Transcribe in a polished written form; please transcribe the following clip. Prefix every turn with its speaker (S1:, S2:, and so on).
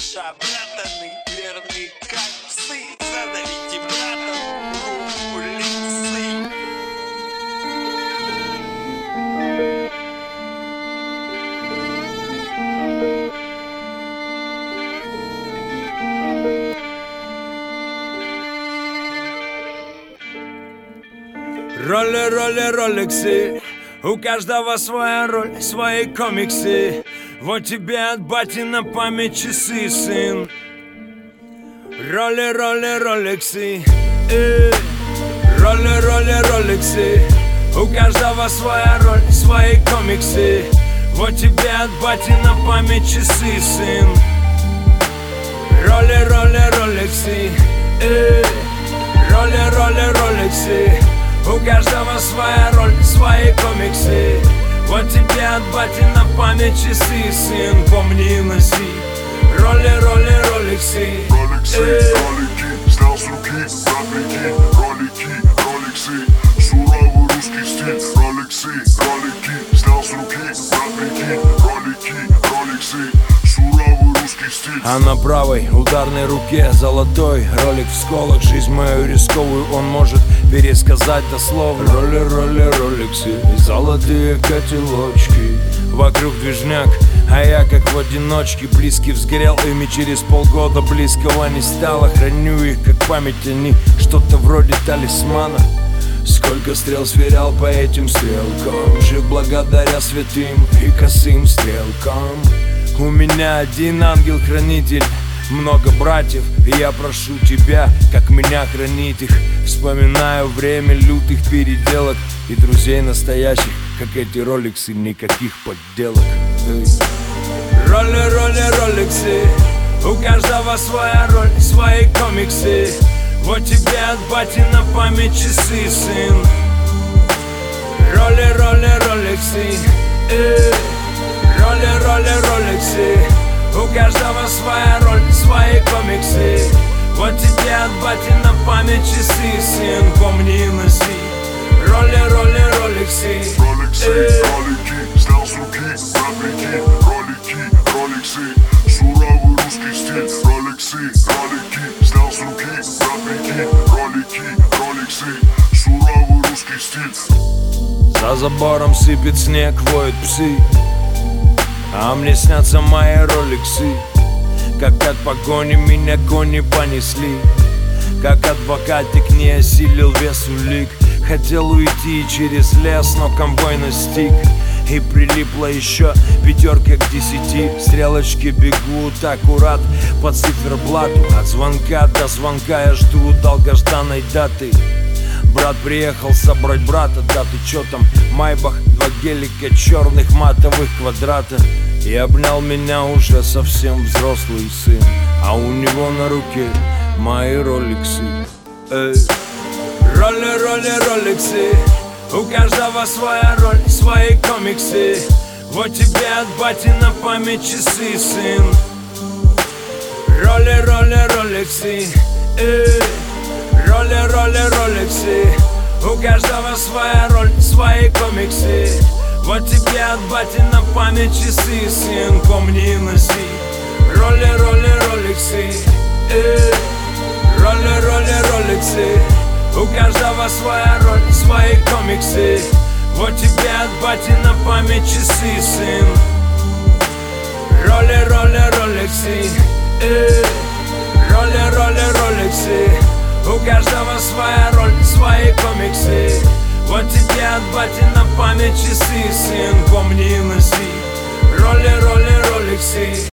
S1: Шабратаны, верны как псы. Задавите братан руку лицы.
S2: Роли, роликсы, у каждого своя роль, свои комиксы. Вот тебе от бати на память часы, сын. Роли, роликсы, роли, роликсы. У каждого своя роль, свои комиксы. Вот тебе от бати на память часы, сын. Роли, роликсы, роли, роликсы. У каждого своя роль, свои комиксы. Вот тебе от бати на память часы, сын. Помни и носи роли, роликсы.
S3: Ролики, снял с руки, брат, прикинь. Роликсы, суровый русский стиль. Ролики, снял с руки, брат, прикинь. Роликсы, суровый русский стиль.
S2: А на правой ударной руке золотой ролик в сколах. Жизнь мою рисковую он может пересказать дословно. Роли, роликсы, золотые котелочки. Вокруг движняк, а я как в одиночке. Близкий взгорел ими, через полгода близкого не стало. Храню их как память, они что-то вроде талисмана. Сколько стрел сверял по этим стрелкам. Жив благодаря святым и косым стрелкам. У меня один ангел-хранитель, много братьев, и я прошу тебя, как меня хранить их. Вспоминаю время лютых переделок и друзей настоящих, как эти роликсы, никаких подделок. Роли, роликсы, у каждого своя роль, свои комиксы. Вот тебе от бати на память часы, сын. Роли, роликсы, роли, роликсы. У каждого своя роль, свои комиксы. Вот тебе от бати на память часы, сын. Помни и носи роли, роликсы.
S3: Ролики, снял с руки, брат, прикинь. Роликсы, суровый русский стиль. Ролики, снял с руки, брат, прикинь. Роликсы, суровый русский стиль.
S2: За забором сыпет снег, воют псы, а мне снятся мои роликсы. Как от погони меня кони понесли, как адвокатик не осилил вес улик. Хотел уйти через лес, но конвой настиг. И прилипла еще пятерка к 10. Стрелочки бегут аккурат по циферблату. От звонка до звонка я жду долгожданной даты. Брат приехал собрать брата, да ты чё там? Майбах, 2 гелика черных матовых квадрата. И обнял меня уже совсем взрослый сын, а у него на руке мои роликсы. Роли, роликсы. У каждого своя роль, свои комиксы. Вот тебе от бати на память часы, сын. Роли, роликсы. Роли, роликсы. У каждого своя роль, свои комиксы. Вот тебе от бати на память часы, сын. Помни и носи роли, роликсы. Роли, роликсы. У каждого своя роль, свои комиксы. Вот тебе от бати на память часы, сын. Роли, роликсы. Роли, роликсы. У каждого своя роль, свои комиксы. Вот тебе от бати на память часы, сын.